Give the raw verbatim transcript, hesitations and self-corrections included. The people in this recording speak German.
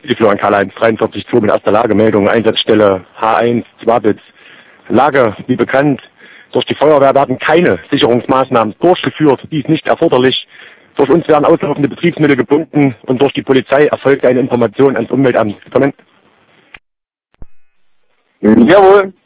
Die Florian Karl-Heinz dreiundvierzig zwei mit erster Lagemeldung, Einsatzstelle H eins, Zwabitz. Lage, wie bekannt, durch die Feuerwehr werden keine Sicherungsmaßnahmen durchgeführt, dies nicht erforderlich. Durch uns werden auslaufende Betriebsmittel gebunden und durch die Polizei erfolgt eine Information ans Umweltamt. Jawohl.